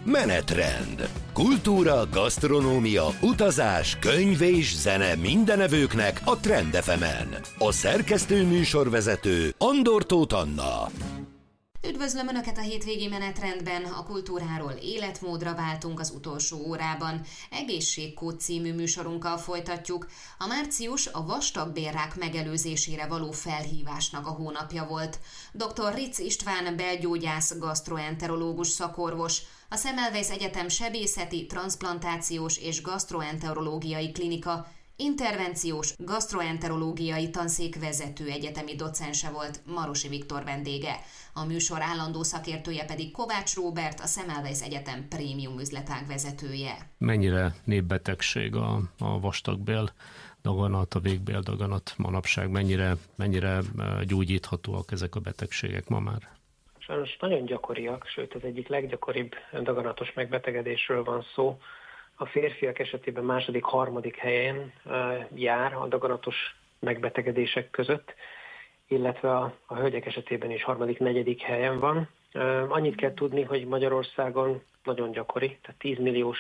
Menetrend. Kultúra, gasztronómia, utazás, könyv és zene mindenevőknek a Trend FM-en. A szerkesztő műsorvezető Andor Tóth Anna. Üdvözlöm Önöket a hétvégi menetrendben, a kultúráról életmódra váltunk az utolsó órában. Egészségkód című műsorunkkal folytatjuk. A március a vastagbélrák megelőzésére való felhívásnak a hónapja volt. Dr. Ritz István belgyógyász, gasztroenterológus szakorvos, a Semmelweis Egyetem sebészeti, transzplantációs és gasztroenterológiai klinika intervenciós gasztroenterológiai tanszék vezető egyetemi docense volt, Marosi Viktor vendége. A műsor állandó szakértője pedig Kovács Róbert, a Semmelweis Egyetem prémium üzletág vezetője. Mennyire népbetegség a vastagbél daganat, a végbéldaganat manapság? Mennyire gyógyíthatóak ezek a betegségek ma már? Sajnos nagyon gyakoriak, sőt az egyik leggyakoribb daganatos megbetegedésről van szó. A férfiak esetében második, harmadik helyen jár a daganatos megbetegedések között, illetve a hölgyek esetében is harmadik, negyedik helyen van. Annyit kell tudni, hogy Magyarországon nagyon gyakori, tehát 10 milliós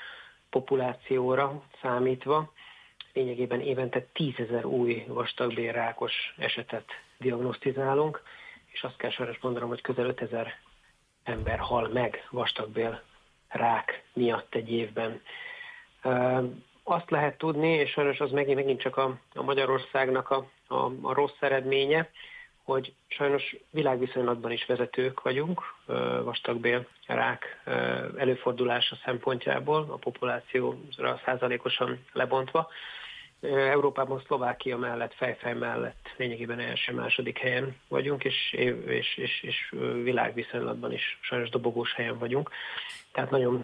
populációra számítva, lényegében évente 10 000 új vastagbélrákos esetet diagnosztizálunk, és azt kell sajnos mondanom, hogy közel 5000 ember hal meg vastagbél rák miatt egy évben. Azt lehet tudni, és sajnos az megint csak a Magyarországnak a rossz eredménye, hogy sajnos világviszonylatban is vezetők vagyunk, vastagbél rák előfordulása szempontjából, a populációra százalékosan lebontva. Európában Szlovákia mellett, fejfej mellett lényegében első-második helyen vagyunk, és világviszonylatban is sajnos dobogós helyen vagyunk. Tehát nagyon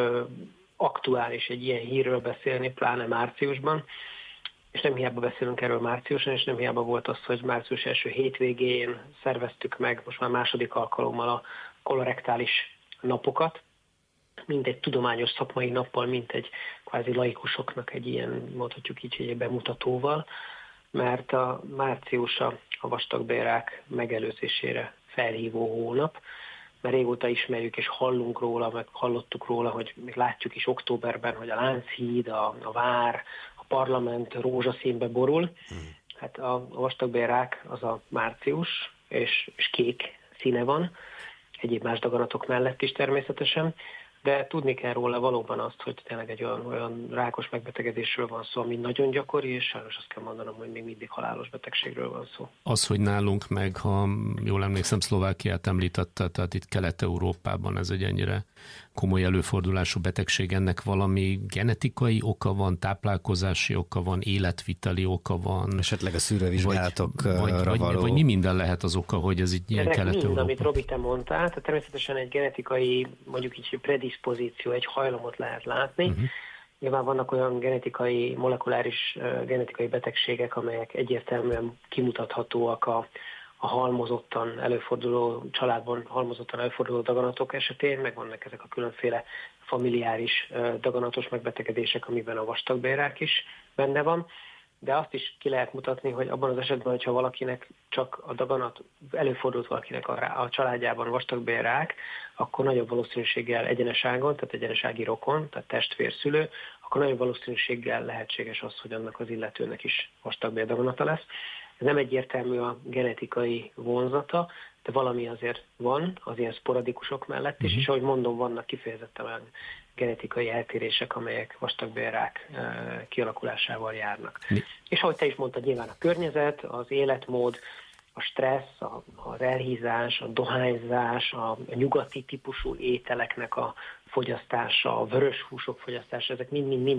aktuális egy ilyen hírről beszélni, pláne márciusban, és nem hiába beszélünk erről márciusan, és nem hiába volt az, hogy március első hétvégén szerveztük meg most már második alkalommal a kolorektális napokat, mint egy tudományos szakmai nappal, mint egy kvázi laikusoknak egy ilyen, mondhatjuk így, egy bemutatóval, mert a március a vastagbélrák megelőzésére felhívó hónap, mert régóta ismerjük és hallunk róla, meg hallottuk róla, hogy még látjuk is októberben, hogy a Lánchíd, a Vár, a Parlament rózsaszínbe borul. Hát a vastagbélrák az a március, és kék színe van, egyéb más daganatok mellett is természetesen, de tudni kell róla valóban azt, hogy tényleg egy olyan rákos megbetegedésről van szó, ami nagyon gyakori, és sajnos azt kell mondanom, hogy még mindig halálos betegségről van szó. Az, hogy nálunk meg, ha jól emlékszem, Szlovákiát említette, tehát itt Kelet-Európában ez egy ennyire komoly előfordulású betegség, ennek valami genetikai oka van, táplálkozási oka van, életviteli oka van. Esetleg a szűrővizsgálatokra való. Vagy mi minden lehet az oka, hogy ez így ilyen Kelet-Európa? Mind, amit Robi, te mondtál, tehát természetesen egy genetikai, mondjuk így predispozíció, egy hajlamot lehet látni. Nyilván vannak olyan genetikai, molekuláris genetikai betegségek, amelyek egyértelműen kimutathatóak a halmozottan előforduló, családban halmozottan előforduló daganatok esetén, meg vannak ezek a különféle familiáris daganatos megbetegedések, amiben a vastagbélrák is benne van, de azt is ki lehet mutatni, hogy abban az esetben, hogyha valakinek csak a daganat, előfordult valakinek a családjában vastagbélrák, akkor nagyobb valószínűséggel egyeneságon, tehát egyenesági rokon, tehát testvérszülő, akkor nagyobb valószínűséggel lehetséges az, hogy annak az illetőnek is vastagbél daganata lesz. Ez nem egyértelmű a genetikai vonzata, de valami azért van az ilyen sporadikusok mellett is, és ahogy mondom, vannak kifejezetten olyan genetikai eltérések, amelyek vastagbélrák kialakulásával járnak. És ahogy te is mondtad, nyilván a környezet, az életmód, a stressz, az elhízás, a dohányzás, a nyugati típusú ételeknek a fogyasztása, a vörös húsok fogyasztása, ezek mind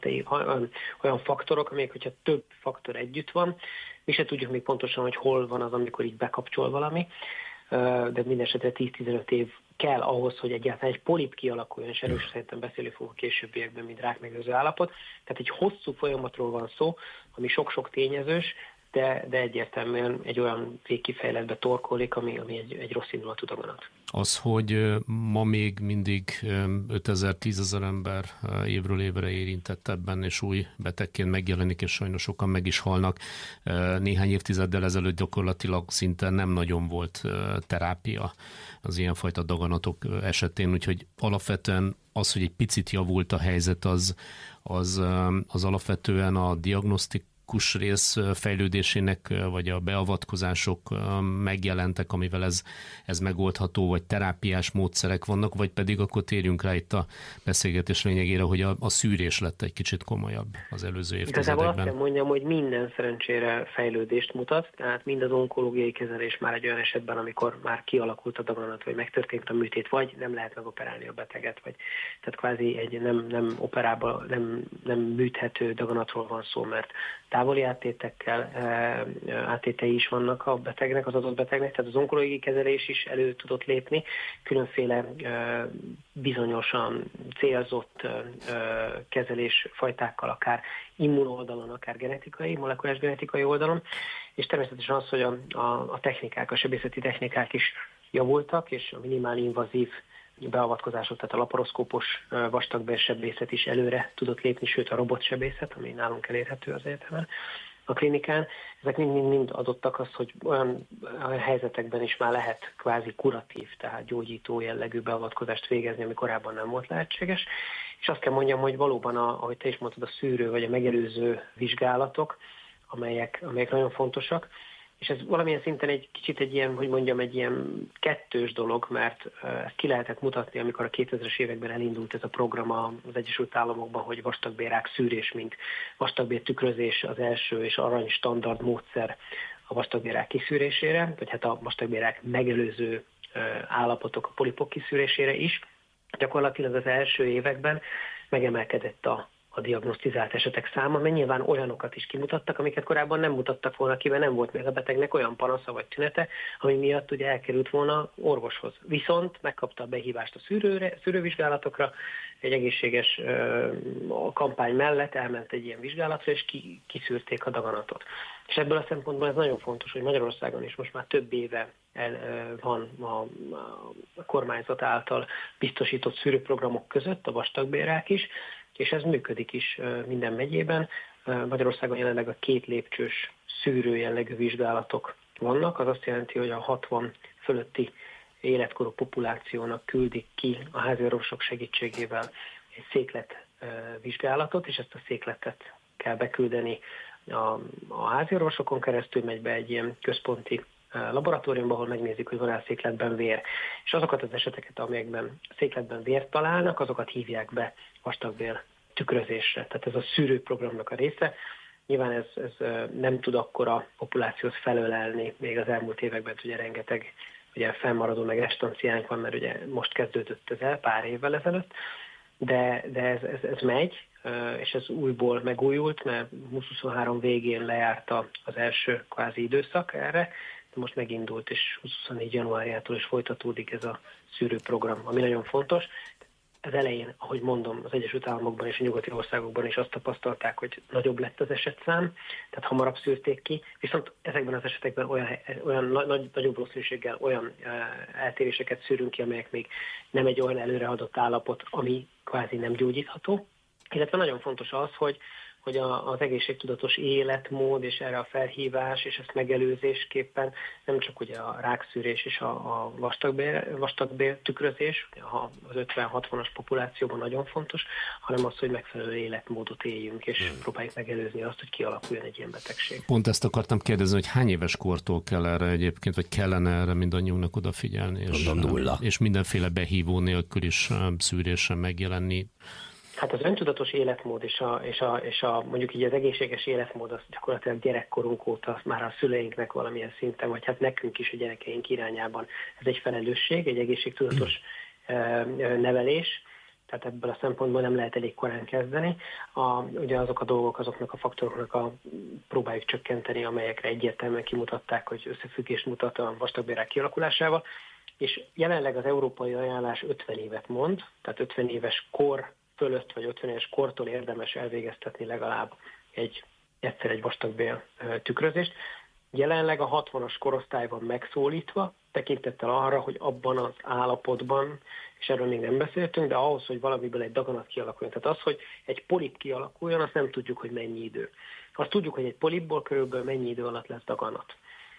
olyan faktorok, amelyek, hogyha több faktor együtt van, mi se tudjuk még pontosan, hogy hol van az, amikor így bekapcsol valami, de minden esetre 10-15 év kell ahhoz, hogy egyáltalán egy polip kialakuljon, és erről szerintem beszélni fogok a későbbiekben, mint rákmegelőző állapot. Tehát egy hosszú folyamatról van szó, ami sok-sok tényezős, de egyértelműen egy olyan végkifejletbe torkollik, ami egy rossz indulatú daganat. Az, hogy ma még mindig 5000-10 000 ember évről évre érintett ebben, és új betegként megjelenik, és sajnos sokan meg is halnak. Néhány évtizeddel ezelőtt gyakorlatilag szinte nem nagyon volt terápia az ilyenfajta daganatok esetén, úgyhogy alapvetően az, hogy egy picit javult a helyzet, az alapvetően a diagnosztikus rész fejlődésének, vagy a beavatkozások megjelentek, amivel ez megoldható, vagy terápiás módszerek vannak, vagy pedig akkor térjünk rá itt a beszélgetés lényegére, hogy a szűrés lett egy kicsit komolyabb az előző évtizedekben. Igazából azt kell mondjam, hogy minden szerencsére fejlődést mutat, tehát mind az onkológiai kezelés már egy olyan esetben, amikor már kialakult a daganat, vagy megtörtént a műtét, vagy nem lehet megoperálni a beteget, vagy tehát kvázi egy nem operába, nem műthető daganatról van szó, mert távoli áttétei is vannak a betegnek, az adott betegnek, tehát az onkológiai kezelés is elő tudott lépni, különféle bizonyosan célzott kezelésfajtákkal, akár immunoldalon, akár genetikai, molekulás genetikai oldalon, és természetesen az, hogy a technikák, a sebészeti technikák is javultak, és a minimál invazív beavatkozások, tehát a laparoszkópos vastagbérsebészet is előre tudott lépni, sőt a robotsebészet, ami nálunk elérhető az egyetemen, a klinikán. Ezek mind adottak azt, hogy olyan helyzetekben is már lehet kvázi kuratív, tehát gyógyító jellegű beavatkozást végezni, ami korábban nem volt lehetséges. És azt kell mondjam, hogy valóban, ahogy te is mondtad, a szűrő vagy a megelőző vizsgálatok, amelyek nagyon fontosak, és ez valamilyen szinten egy kicsit egy ilyen kettős dolog, mert ezt ki lehetett mutatni, amikor a 2000-es években elindult ez a program az Egyesült Államokban, hogy vastagbélrák szűrés, mint vastagbél tükrözés az első és arany standard módszer a vastagbélrák kiszűrésére, vagy hát a vastagbélrák megelőző állapotok, a polipok kiszűrésére is. Gyakorlatilag az első években megemelkedett a diagnosztizált esetek száma, mert nyilván olyanokat is kimutattak, amiket korábban nem mutattak volna ki, mert nem volt még a betegnek olyan panasza vagy tünete, ami miatt ugye elkerült volna orvoshoz. Viszont megkapta a behívást a szűrővizsgálatokra, egy egészséges kampány mellett elment egy ilyen vizsgálatra, és kiszűrték a daganatot. És ebből a szempontból ez nagyon fontos, hogy Magyarországon is most már több éve van a kormányzat által biztosított szűrőprogramok között a vastagbélrák is, és ez működik is minden megyében. Magyarországon jelenleg a 2 lépcsős szűrő jellegű vizsgálatok vannak. Az azt jelenti, hogy a 60 fölötti életkorú populációnak küldik ki a háziorvosok segítségével egy székletvizsgálatot, és ezt a székletet kell beküldeni a háziorvosokon keresztül, megy be egy ilyen központi laboratóriumban, ahol megnézik, hogy van-e a székletben vér. És azokat az eseteket, amelyekben a székletben vért találnak, azokat hívják be vastagbél tükrözésre. Tehát ez a szűrőprogramnak a része. Nyilván ez nem tud akkora populációt felölelni, még az elmúlt években ugye rengeteg ugye fennmaradó meg estanciánk van, mert ugye most kezdődött ez el pár évvel ezelőtt, de ez megy, és ez újból megújult, mert 2023 végén lejárta az első kvázi időszak erre, de most megindult, és 24 januárjától is folytatódik ez a szűrőprogram, ami nagyon fontos. Az elején, ahogy mondom, az Egyesült Államokban és a nyugati országokban is azt tapasztalták, hogy nagyobb lett az esetszám, tehát hamarabb szűrték ki, viszont ezekben az esetekben olyan nagyobb valószínűséggel olyan eltéréseket szűrünk ki, amelyek még nem egy olyan előreadott állapot, ami kvázi nem gyógyítható. Illetve nagyon fontos az, hogy az egészségtudatos életmód és erre a felhívás és ezt megelőzésképpen nem csak ugye a rákszűrés és a vastagbél tükrözés, az 50-60-as populációban nagyon fontos, hanem az, hogy megfelelő életmódot éljünk és próbáljuk megelőzni azt, hogy kialakuljon egy ilyen betegség. Pont ezt akartam kérdezni, hogy hány éves kortól kell erre egyébként, vagy kellene erre mindannyiunknak odafigyelni, és mindenféle behívó nélkül is szűrésen megjelenni. Hát az öntudatos életmód és a mondjuk így az egészséges életmód az gyakorlatilag gyerekkorunk óta már a szüleinknek valamilyen szinten, vagy hát nekünk is a gyerekeink irányában ez egy felelősség, egy egészségtudatos nevelés, tehát ebből a szempontból nem lehet elég korán kezdeni. Ugye azok a dolgok, azoknak a faktoroknak próbáljuk csökkenteni, amelyekre egyértelműen kimutatták, hogy összefüggést mutat a vastagbélrák kialakulásával, és jelenleg az európai ajánlás 50 évet mond, tehát 50 éves kor fölött vagy 50 éves kortól érdemes elvégeztetni legalább egy egyszer egy vastagbél tükrözést. Jelenleg a 60-as korosztály van megszólítva, tekintettel arra, hogy abban az állapotban, és erről még nem beszéltünk, de ahhoz, hogy valamiből egy daganat kialakuljon. Tehát az, hogy egy polip kialakuljon, azt nem tudjuk, hogy mennyi idő. Azt tudjuk, hogy egy polipból körülbelül mennyi idő alatt lesz daganat.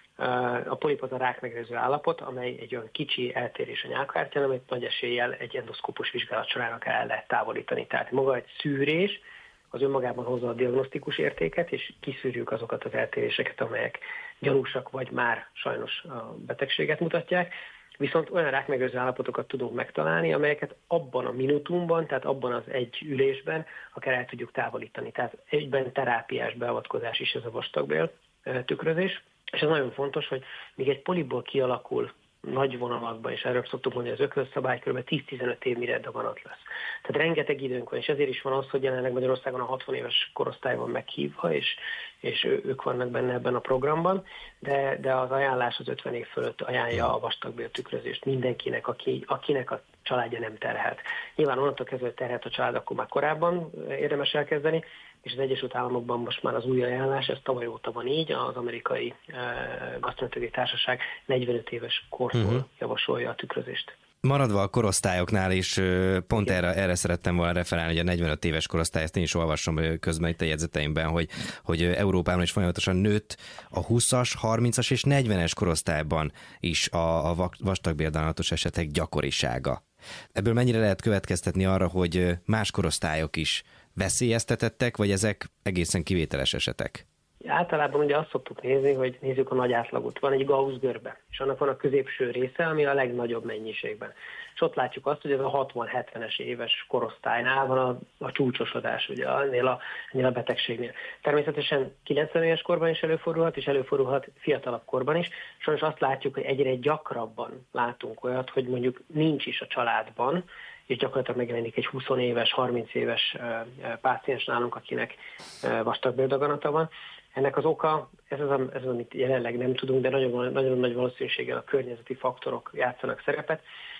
A polip az a rákmegelőző állapot, amely egy olyan kicsi eltérés a nyálkahártyán, amit nagy eséllyel egy endoszkópos vizsgálat során el lehet távolítani. Tehát maga egy szűrés, az önmagában hozza a diagnosztikus értéket, és kiszűrjük azokat az eltéréseket, amelyek gyanúsak, vagy már sajnos a betegséget mutatják. Viszont olyan rákmegelőző állapotokat tudunk megtalálni, amelyeket abban a minutumban, tehát abban az egy ülésben akár el tudjuk távolítani. Tehát egyben terápiás beavatkozás is ez a vastagbél tükrözés. És ez nagyon fontos, hogy míg egy polipból kialakul nagy vonalakban, és erről szoktuk mondani, az ökölszabály kb. 10-15 év mire daganat lesz. Tehát rengeteg időnk van, és ezért is van az, hogy jelenleg Magyarországon a 60 éves korosztály van meghívva, és ők vannak benne ebben a programban, de az ajánlás az 50 év fölött ajánlja a vastagbél tükrözést mindenkinek, akinek a családja nem terhelt. Nyilván onnantól kezdve terhelt a család, akkor már korábban érdemes elkezdeni, és az Egyesült Államokban most már az új ajánlás, ez tavaly óta van így, az amerikai gasztronómiai társaság 45 éves kortól javasolja a tükrözést. Maradva a korosztályoknál is, pont erre szerettem volna referálni, hogy a 45 éves korosztály, ezt én is olvasom közben itt a jegyzeteimben, hogy Európában is folyamatosan nőtt a 20-as, 30-as és 40-es korosztályban is a vastagbél-daganatos esetek gyakorisága. Ebből mennyire lehet következtetni arra, hogy más korosztályok is veszélyeztetettek, vagy ezek egészen kivételes esetek? Általában ugye azt szoktuk nézni, hogy nézzük a nagy átlagot. Van egy Gauss-görbe, és annak van a középső része, ami a legnagyobb mennyiségben. És ott látjuk azt, hogy ez a 60-70-es éves korosztálynál van a csúcsosodás ugye, ennél a betegségnél. Természetesen 90 éves korban is előfordulhat, és előfordulhat fiatalabb korban is. Sajnos azt látjuk, hogy egyre gyakrabban látunk olyat, hogy mondjuk nincs is a családban, és gyakorlatilag megjelenik egy 20 éves, 30 éves páciens nálunk, akinek vastagbéldaganata van. Ennek az oka, ez az, amit jelenleg nem tudunk, de nagyon, nagyon nagy valószínűséggel a környezeti faktorok játszanak szerepet.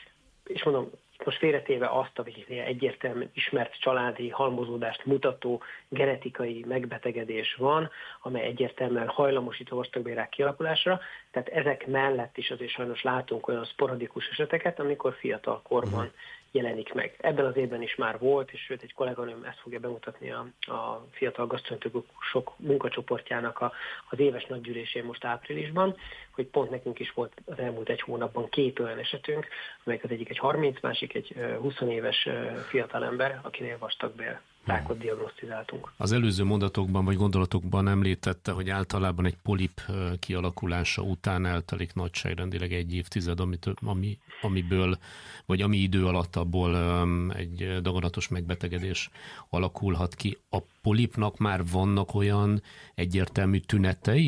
És mondom, most félretéve azt, hogy egyértelműen ismert családi halmozódást mutató genetikai megbetegedés van, amely egyértelműen hajlamosít a vastagbélrák kialakulásra, tehát ezek mellett is azért sajnos látunk olyan szporadikus eseteket, amikor fiatal korban jelenik meg. Ebben az évben is már volt, és sőt egy kolléganőm ezt fogja bemutatni a fiatal gasztronómikusok munkacsoportjának az éves nagygyűlésén most áprilisban, hogy pont nekünk is volt az elmúlt egy hónapban 2 olyan esetünk, amelyek az egyik egy 30, másik egy 20 éves fiatalember, akinél vastagbél rákot diagnosztizáltunk. Az előző mondatokban vagy gondolatokban említette, hogy általában egy polip kialakulása után eltelik nagyságrendileg egy évtized, amiből, vagy ami idő alatt abból egy daganatos megbetegedés alakulhat ki. A polipnak már vannak olyan egyértelmű tünetei,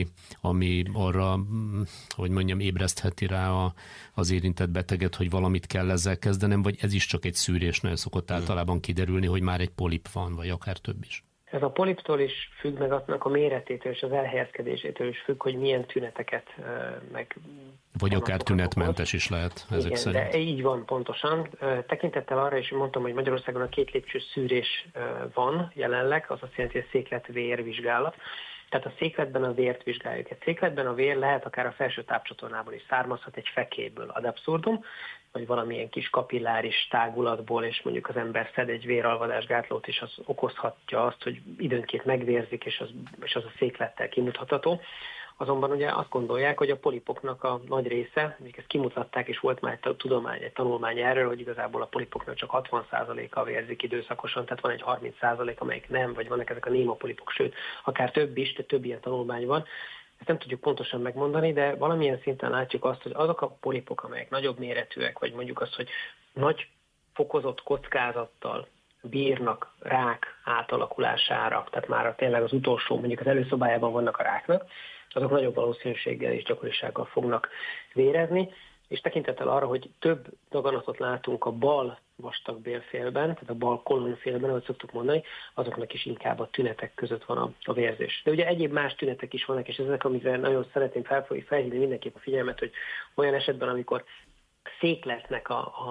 ami arra, hogy mondjam, ébresztheti rá az érintett beteget, hogy valamit kell ezzel kezdenem, vagy ez is csak egy szűrésnél szokott általában kiderülni, hogy már egy polip van, vagy akár több is? Ez a poliptól is függ, meg a méretétől és az elhelyezkedésétől is függ, hogy milyen tüneteket meg... Vagy akár tünetmentes is lehet ezek igen, szerint. De így van pontosan. Tekintettel arra is mondtam, hogy Magyarországon a 2 lépcsős szűrés van jelenleg, az azt jelenti, hogy széklet-vérvizsgálat. Tehát a székletben a vért vizsgáljuk. Egy székletben a vér lehet akár a felső tápcsatornából is származhat, egy fekéből ad abszurdum, vagy valamilyen kis kapilláris tágulatból, és mondjuk az ember szed egy véralvadásgátlót, és az okozhatja azt, hogy időnként megvérzik, és az a széklettel kimutatható. Azonban ugye azt gondolják, hogy a polipoknak a nagy része, még ezt kimutatták, és volt már egy tanulmány erről, hogy igazából a polipoknak csak 60%-a vérzik időszakosan, tehát van egy 30%, amelyik nem, vagy vannak ezek a némapolipok, sőt, akár több is, de több ilyen tanulmány van. Ezt nem tudjuk pontosan megmondani, de valamilyen szinten látjuk azt, hogy azok a polipok, amelyek nagyobb méretűek, vagy mondjuk azt, hogy nagy fokozott kockázattal bírnak rák átalakulására, tehát már tényleg az utolsó, mondjuk az előszobájában vannak a ráknak, azok nagyobb valószínűséggel és gyakorisággal fognak vérezni, és tekintettel arra, hogy több daganatot látunk a bal vastagbélfélben, tehát a bal kolonfélben, ahogy szoktuk mondani, azoknak is inkább a tünetek között van a vérzés. De ugye egyéb más tünetek is vannak, és ezek, amikre nagyon szeretném felhívni mindenképp a figyelmet, hogy olyan esetben, amikor székletnek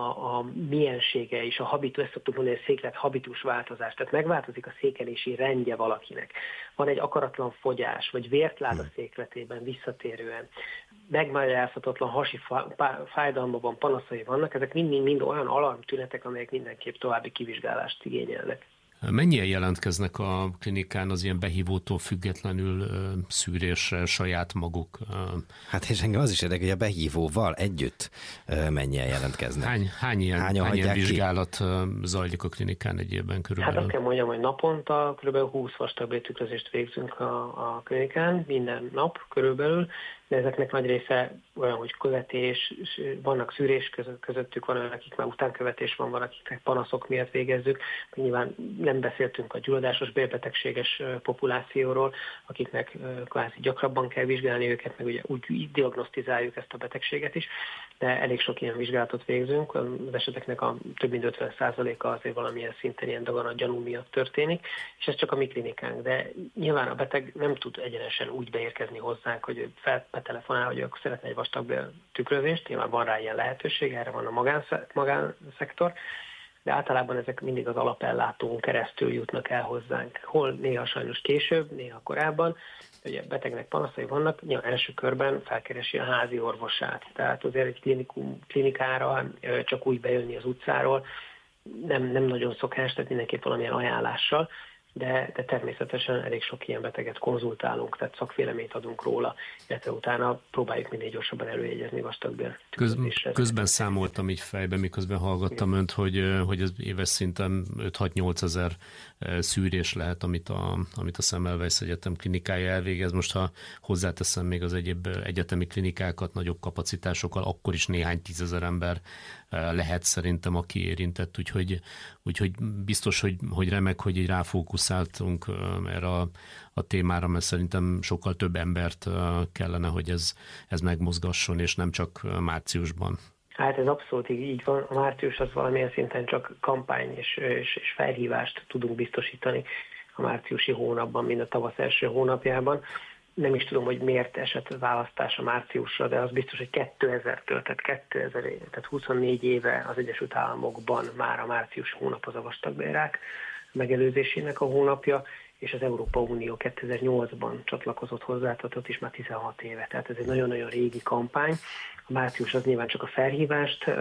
a miensége és a habitus, ezt szoktuk mondani, hogy széklet habitus változás, tehát megváltozik a székelési rendje valakinek. Van egy akaratlan fogyás, vagy vértlád a székletében visszatérően, megmagyarázhatatlan hasi fájdalmában panaszai vannak, ezek mind olyan alarmtünetek, amelyek mindenképp további kivizsgálást igényelnek. Mennyien jelentkeznek a klinikán az ilyen behívótól függetlenül szűrésre saját maguk? Hát és engem az is érdekel, hogy a behívóval együtt mennyien jelentkeznek. Hány ilyen vizsgálat zajlik a klinikán egy évben körülbelül? Hát azt kell mondjam, hogy naponta kb. 20 vastagbéltükrözést végzünk a klinikán, minden nap körülbelül, de ezeknek nagy része olyan, hogy követés, vannak szűrés közöttük, van olyan, akik már utánkövetés van akiknek panaszok miatt végezzük. Nyilván nem beszéltünk a gyulladásos bélbetegséges populációról, akiknek kvázi gyakrabban kell vizsgálni őket, meg ugye úgy diagnosztizáljuk ezt a betegséget is, de elég sok ilyen vizsgálatot végzünk. Az eseteknek a több mint 50%-a azért valamilyen szinten ilyen daganatgyanú miatt történik, és ez csak a mi klinikánk. De nyilván a beteg nem tud egyenesen úgy beérkezni hozzánk, hogy betelefonál, hogy akkor szeretne egy vastagbél tükrözést, nyilván van rá ilyen lehetőség, erre van a magánszektor, de általában ezek mindig az alapellátón keresztül jutnak el hozzánk. Hol néha sajnos később, néha korábban, hogy a betegnek panaszai vannak, nyilván első körben felkeresi a házi orvosát. Tehát azért egy klinikára csak úgy bejönni az utcáról nem nagyon szokás, tehát mindenképp valamilyen ajánlással, de természetesen elég sok ilyen beteget konzultálunk, tehát szakvéleményt adunk róla, illetve utána próbáljuk minél gyorsabban előjegyezni vastagbél tükrözésre. Közben számoltam így fejbe, miközben hallgattam önt, hogy az éves szinten 5-6-8 ezer szűrés lehet, amit a Semmelweis Egyetem klinikája elvégez. Most ha hozzáteszem még az egyéb egyetemi klinikákat nagyobb kapacitásokkal, akkor is néhány tízezer ember lehet szerintem, aki érintett, úgyhogy biztos, hogy remek, hogy így ráfókuszáltunk erre a témára, mert szerintem sokkal több embert kellene, hogy ez megmozgasson, és nem csak márciusban. Hát ez abszolút így van. A március az valamilyen szinten csak kampány és felhívást tudunk biztosítani a márciusi hónapban, mint a tavasz első hónapjában. Nem is tudom, hogy miért esett választás a márciusra, de az biztos, hogy 2000-től, tehát 24 éve az Egyesült Államokban már a március hónap az a vastagbélrák megelőzésének a hónapja, és az Európa Unió 2008-ban csatlakozott hozzá, tehát ott is már 16 éve. Tehát ez egy nagyon-nagyon régi kampány. A március az nyilván csak a felhívást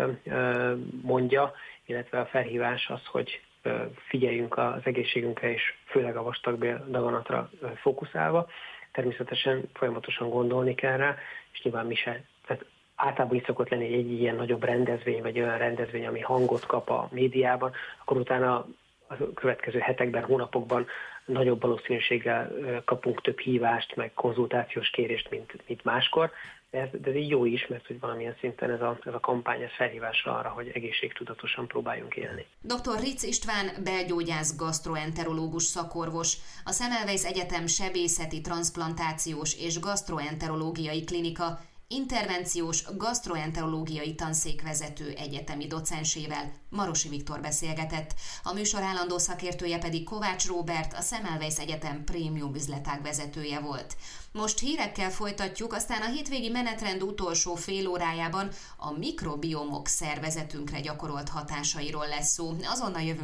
mondja, illetve a felhívás az, hogy figyeljünk az egészségünkre, és főleg a vastagbél daganatra fókuszálva. Természetesen folyamatosan gondolni kell rá, és nyilván mi se. Tehát általában is szokott lenni egy ilyen nagyobb rendezvény, vagy olyan rendezvény, ami hangot kap a médiában, akkor utána a következő hetekben, hónapokban nagyobb valószínűséggel kapunk több hívást, meg konzultációs kérést, mint máskor. De ez így jó is, mert hogy valamilyen szinten ez a kampány ez felhívásra arra, hogy egészségtudatosan próbáljunk élni. Dr. Ritz István belgyógyász gasztroenterológus szakorvos, a Semmelweis Egyetem sebészeti, transzplantációs és gasztroenterológiai klinika intervenciós gasztroenterológiai tanszékvezető egyetemi docensével, Marosi Viktor beszélgetett. A műsor állandó szakértője pedig Kovács Róbert, a Semmelweis Egyetem prémium üzletág vezetője volt. Most hírekkel folytatjuk, aztán a hétvégi menetrend utolsó fél órájában a mikrobiomok szervezetünkre gyakorolt hatásairól lesz szó. Azonnal jövünk